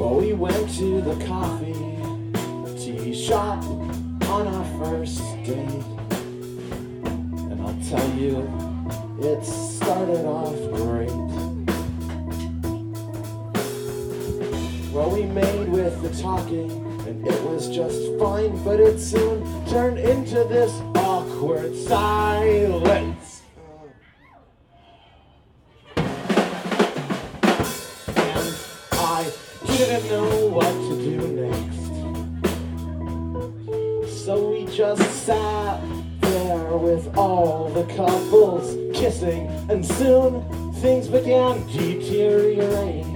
Well, we went to the coffee tea shop on our first date, and I'll tell you, it started off great. Well, we made with the talking, and it was just fine, but it soon turned into this awkward silence. And I didn't know what to do next. So we just sat there with all the couples kissing, and soon things began deteriorating.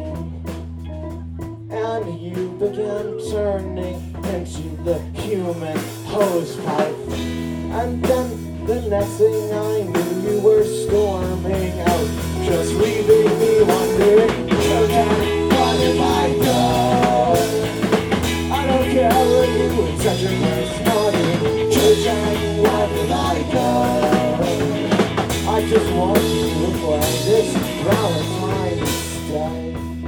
And you began turning into the human hosepipe. And then the next thing I knew, you were storming out, just leaving me wondering, okay, what have I done? I don't care what you were touching this morning, church, and what have I done? I just want you to play this Valentine's Day.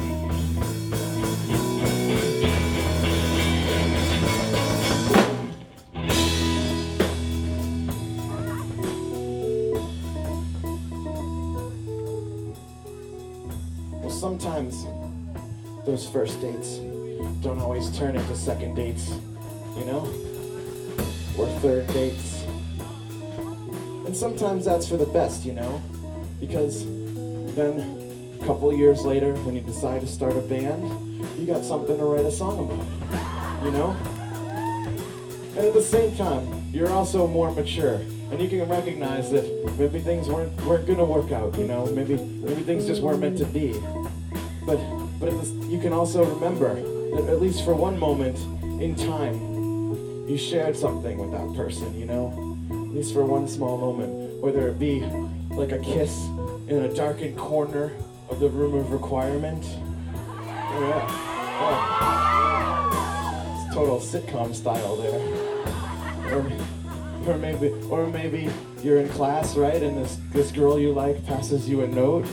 Sometimes those first dates don't always turn into second dates, you know? Or third dates. And sometimes that's for the best, you know? Because then a couple years later, when you decide to start a band, you got something to write a song about, you know? And at the same time, you're also more mature. And you can recognize that maybe things weren't gonna work out, you know? Maybe things just weren't meant to be. But you can also remember that at least for one moment in time, you shared something with that person, you know? At least for one small moment, whether it be like a kiss in a darkened corner of the room of requirement. Oh yeah. Oh. It's total sitcom style there. Or maybe you're in class, right? And this girl you like passes you a note.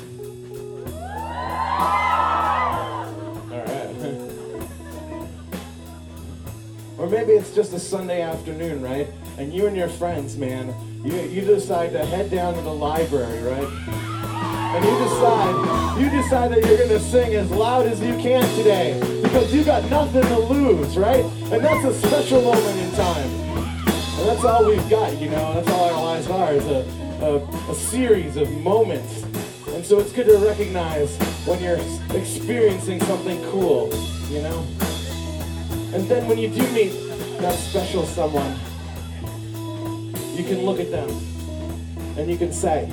Or maybe it's just a Sunday afternoon, right? And you and your friends, man, you decide to head down to the library, right? And you decide that you're gonna sing as loud as you can today because you got nothing to lose, right? And that's a special moment in time. And that's all we've got, you know? That's all our lives are, is a series of moments. And so it's good to recognize when you're experiencing something cool, you know? And then when you do meet that special someone, you can look at them and you can say,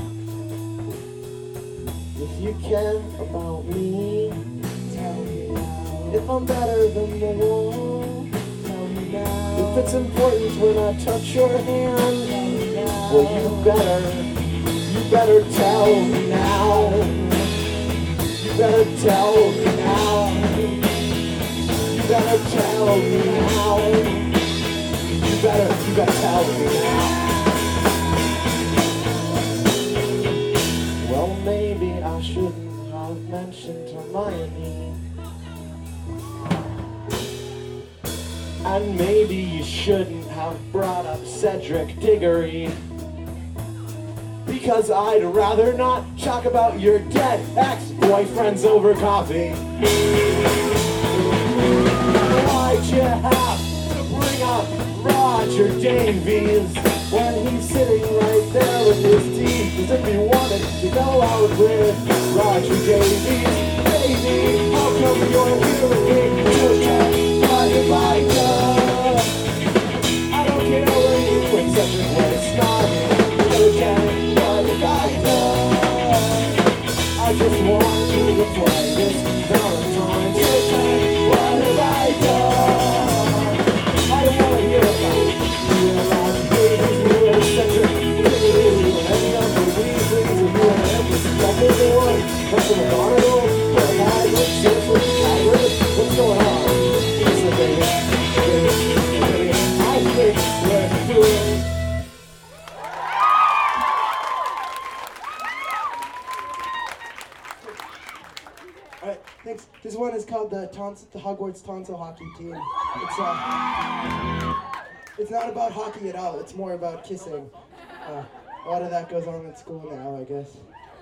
if you care about me, tell me now. If I'm better than the wall, tell me now. If it's important when I touch your hand, tell me now. Well, you better tell me now. You better tell me now. You better tell me now. You better tell me now. Well, maybe I shouldn't have mentioned Hermione. And maybe you shouldn't have brought up Cedric Diggory. Because I'd rather not talk about your dead ex-boyfriends over coffee. Why'd you have to bring up Roger Davies when he's sitting right there with his teeth? As if he wanted to go out with Roger Davies. Baby, how come you're here with me? What have I done? I don't care where you went, such a place started. Okay, what have I done? I just want you to play this Valentine's Day. What have I done? I don't want to hear about you and Roger Davies, you and Cedric, you and any other reasons, and you and every stuff in the world. That's what I want to know. What have I done? Alright, thanks. This one is called the Hogwarts Tonsil Hockey Team. It's not about hockey at all, it's more about kissing. A lot of that goes on in school now, I guess.